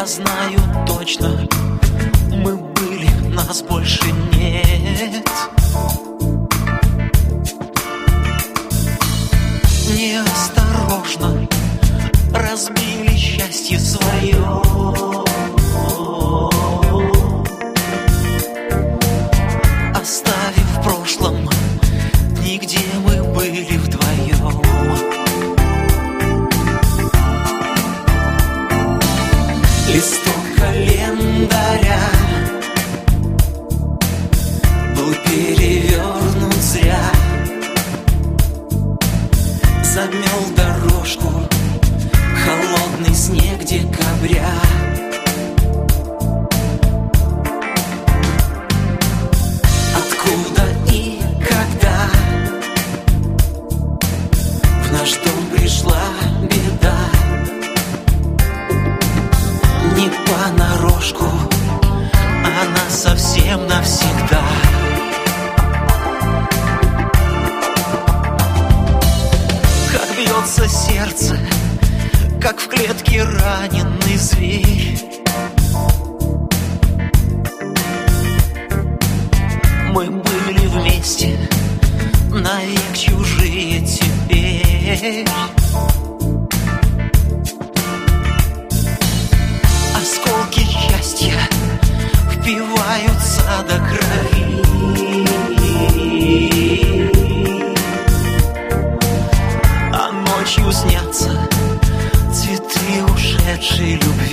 А знаю точно, мы были, нас больше нет. Неосторожно разбили счастье свое, оставив в прошлом дни, где мы были вдвоем. Листок календаря был перевернут зря, замел дорожку холодный снег декабря. Откуда и когда в наш дом пришла беда? Не понарошку, она совсем навсегда. Как бьется сердце, как в клетке раненый зверь. Мы были вместе, навек чужие теперь. Осколки счастья впиваются до крови, а ночью снятся цветы ушедшей любви.